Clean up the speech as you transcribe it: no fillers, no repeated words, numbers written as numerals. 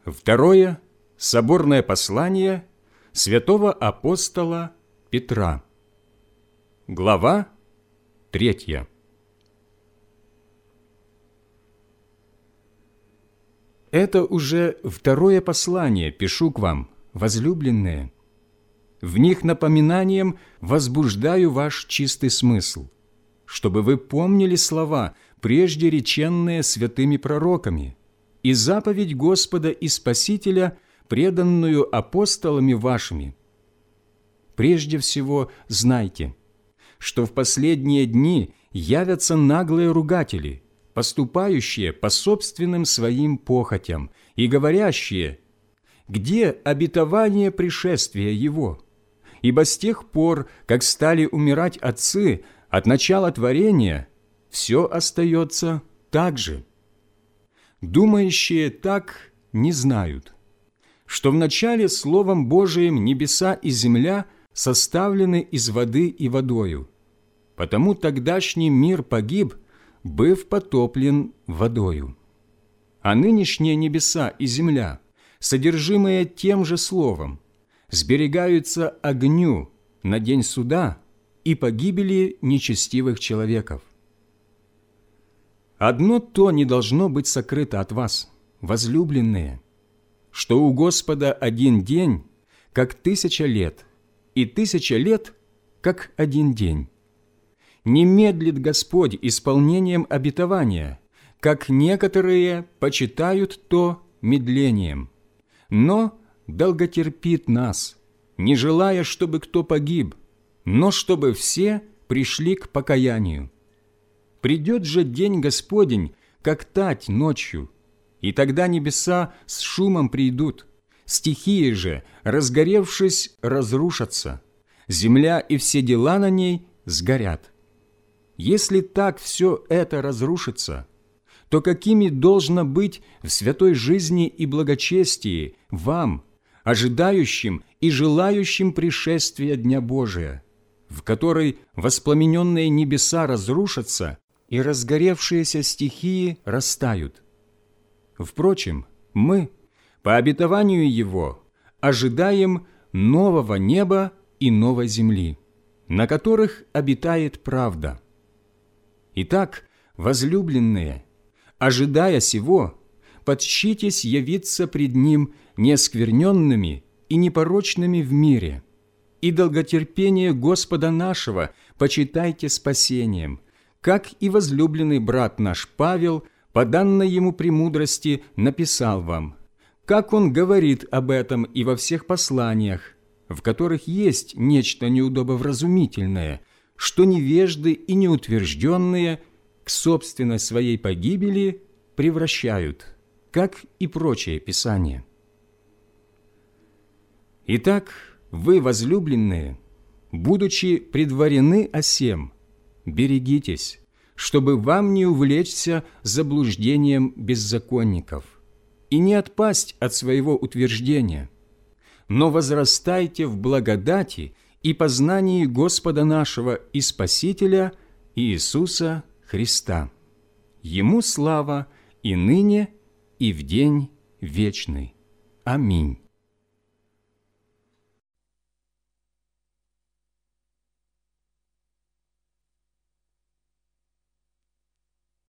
Второе соборное послание святого апостола Петра. Глава 3. Это уже второе послание пишу к вам, возлюбленные. В них напоминанием возбуждаю ваш чистый смысл, чтобы вы помнили слова, прежде реченные святыми пророками, и заповедь Господа и Спасителя, преданную апостолами вашими. Прежде всего знайте, что в последние дни явятся наглые ругатели, поступающие по собственным своим похотям и говорящие: «Где обетование пришествия Его? Ибо с тех пор, как стали умирать отцы от начала творения, все остается так же». Думающие так не знают, что вначале Словом Божиим небеса и земля составлены из воды и водою, потому тогдашний мир погиб, быв потоплен водою. А нынешние небеса и земля, содержимые тем же Словом, сберегаются огню на день суда и погибели нечестивых человеков. Одно то не должно быть сокрыто от вас, возлюбленные, что у Господа один день, как 1000 лет, и 1000 лет, как один день. Не медлит Господь исполнением обетования, как некоторые почитают то медлением, но долготерпит нас, не желая, чтобы кто погиб, но чтобы все пришли к покаянию. Придет же день Господень, как тать ночью, и тогда небеса с шумом придут, стихии же, разгоревшись, разрушатся, земля и все дела на ней сгорят. Если так все это разрушится, то какими должно быть в святой жизни и благочестии вам, ожидающим и желающим пришествия Дня Божия, в который воспламененные небеса разрушатся и разгоревшиеся стихии растают? Впрочем, мы, по обетованию Его, ожидаем нового неба и новой земли, на которых обитает правда. Итак, возлюбленные, ожидая сего, подщитесь явиться пред Ним неоскверненными и непорочными в мире, и долготерпение Господа нашего почитайте спасением, как и возлюбленный брат наш Павел, по данной ему премудрости, написал вам, как он говорит об этом и во всех посланиях, в которых есть нечто неудобовразумительное, что невежды и неутвержденные к собственной своей погибели превращают, как и прочее Писание. Итак, вы, возлюбленные, будучи предварены о сем, берегитесь, чтобы вам не увлечься заблуждением беззаконников и не отпасть от своего утверждения, но возрастайте в благодати и познании Господа нашего и Спасителя Иисуса Христа. Ему слава и ныне, и в день вечный. Аминь.